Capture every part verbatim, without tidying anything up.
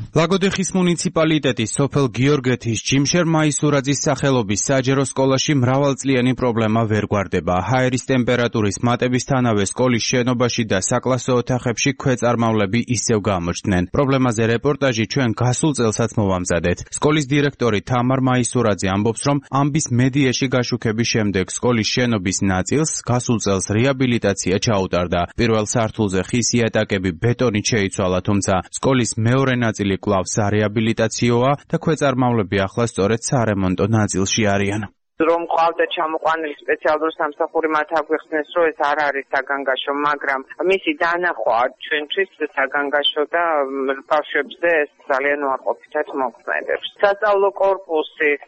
ლაგოდეხის მუნიციპალიტეტის სოფელ გიორგეთის ჯიმშერ მაისურაძის სახელობის საჯარო სკოლაში მრავალწლიანი პრობლემა ვერ გვარდება. ჰაერის ტემპერატურის მატებისთანავე სკოლის შენობაში და საკლასო ოთახებში ქვეწარმავლები ისევ გამოჩნდნენ. პრობლემაზე რეპორტაჟი ჩვენ გასულ წელსაც მოვამზადეთ. სკოლის დირექტორი თამარ მაისურაძე ამბობს, რომ ამბის მედიაში გაშუქების შემდეგ სკოლის შენობის ნაწილს გასულ წელს რეაბილიტაცია ჩაუტარდა. პირველ სართულზე ხის იატაკები ბეტონით შეიცვალა, თუმცა სკოლის მეორე ნაწილი კვლავ სარეაბილიტაციოა და ქვეწარმავლები ახლა სწორედ სარემონტო ნაწილში არიან. რომ ყავდა ჩამოყვანილი სპეციალური სამსახური მათ აგვიხსნეს, რომ ეს არ არის საგანგაშო, მაგრამ მისი დანახვა ჩვენთვის საგანგაშო და ბავშვებზე ეს ძალიან უარყოფითად მოქმედებს. სასწავლო კორპუსის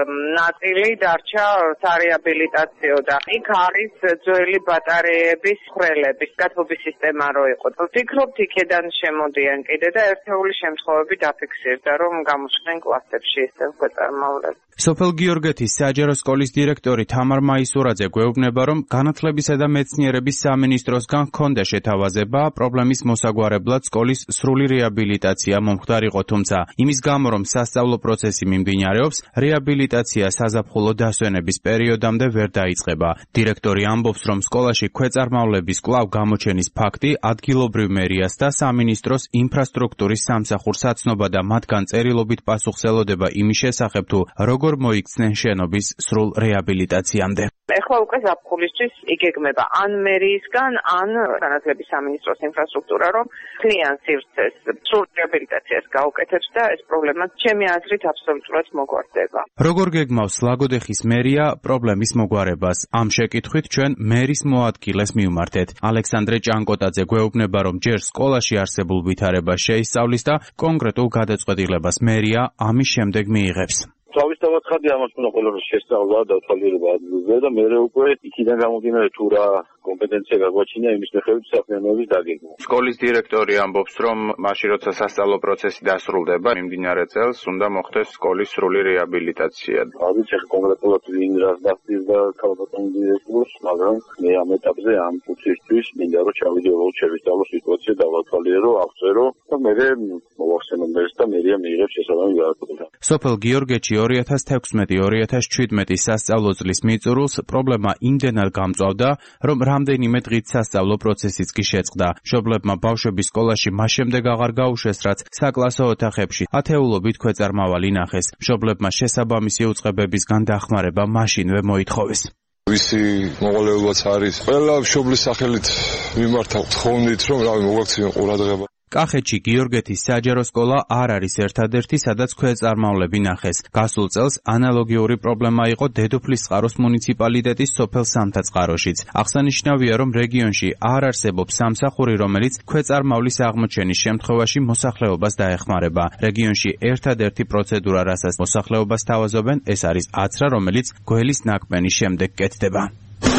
ნაწილი დარჩა სარეაბილიტაციო და იქ არის ძველი ბატარეების ხრელების გათბობის სისტემა რო იყო. ვფიქრობთ, იქედან შემოდიან კიდე და ერთეული შემთხვევები დაფიქსირდა, რომ გამოჩნდნენ კლასებში ისევ ქვეწარმავლები. სოფელ გიორგეთის საჯარო სკოლის დირექტორი თამარ მაისურაძე გვეუბნება, რომ განათლებისა და მეცნიერების სამინისტროსგან ჰქონდა შეთავაზება პრობლემის მოსაგვარებლად სკოლის სრული რეაბილიტაცია მომხდარიყო, თუმცა იმის გამო, რომ სასწავლო პროცესი მიმდინარეობს, რეაბილიტაცია საზაფხულო დასვენების პერიოდამდე ვერ დაიწყება. დირექტორი ამბობს, რომ სკოლაში ქვეწარმავლების კვლავ გამოჩენის ფაქტი ადგილობრივ მერიას და სამინისტროს ინფრასტრუქტურის სამსახურს აცნობა და მათგან წერილობით პასუხსელოდება იმის შესახებ, თუ როგორ მოიქცნენ შენობის სრულ რეაბილიტაციამდე. ეხლა უკვე ზაფხულისთვის იგეგმება ან მერიისგან, ან განათლების სამინისტროს ინფრასტრუქტურა, რომ ძალიან სივრცეს სრულ რეაბილიტაციას გაუკეთებს და ეს პრობლემა ჩემი აზრით აბსოლუტურად მოგვარდება. როგორ გეგმავს ლაგოდეხის მერია პრობლემის მოგვარებას? ამ შეკითხვით ჩვენ მერის მოადგილეს მივმართეთ. ალექსანდრე ჭანკოტაძე გვეუბნება, რომ ჯერ სკოლაში არსებულ ვითარებას შეისწავლის და კონკრეტულ გადაწყვეტილებას მერია ამის შემდეგ მიიღებს. თავისთავად ხადი ამას უნდა ყველაფერს შესწავლა და თვალიერება ადგილზე და მე უკვე იქიდან გამომდინარე თუ რა კომპეტენცია გაგვაჩინა იმის მიხედვით საქმიანობის დაგეგმვა. სკოლის დირექტორი ამბობს, რომ მაშინ როცა სასწავლო პროცესი დასრულდება, მიმდინარე წელს უნდა მოხდეს სკოლის სრული რეაბილიტაცია. არ ვიცი კონკრეტულად ვინ რას დასწირდა და ქალბატონ დირექტორს, მაგრამ მე ამ ეტაპზე ამ ფუნქციისთვის მინდა რომ ჩავიდე უბრალოდ შევისწავლო სიტუაცია და დავათვალიერო, აღწერო და მე მოვახსენო მერს და მერია მიიღებს შესაბამის გადაწყვეტილებას. სოფელ გიორგეთში ორი ათას თექვსმეტი ორი ათას შვიდმეტი სასწავლო წლის მიწურულს პრობლემა იმდენად გამწვავდა, რომ რამდენიმე დღით სასწავლო პროცესიც კი შეწყდა. მშობლებმა ბავშვების სკოლაში მას შემდეგ აღარ გაუშვეს, რაც საკლასო ოთახებში ათეულობით ქვეწარმავალი ნახეს. მშობლებმა შესაბამისი უწყებებისგან დახმარება მაშინვე მოითხოვეს. ვისი მოვალეობაც არის ყველა მშობლის სახელით მიმართავ თხოვნით, რომ რავი მოგაქციონ ყურადღება. კახეთში გიორგეთის საჯარო სკოლა არ არის ერთადერთი, სადაც ქვეწარმავლები ნახეს. გასულ წელს ანალოგიური პრობლემა იყო დედოფლისწყაროს მუნიციპალიტეტის სოფელ სამთაწყაროშიც. აღსანიშნავია, რომ რეგიონში არ არსებობს სამსახური, რომელიც ქვეწარმავლის აღმოჩენის შემთხვევაში მოსახლეობას დაეხმარება. რეგიონში ერთადერთი პროცედურა, რასაც მოსახლეობას თავაზობენ, ეს არის აცრა, რომელიც გველის ნაკბენის შემდეგ კეთდება.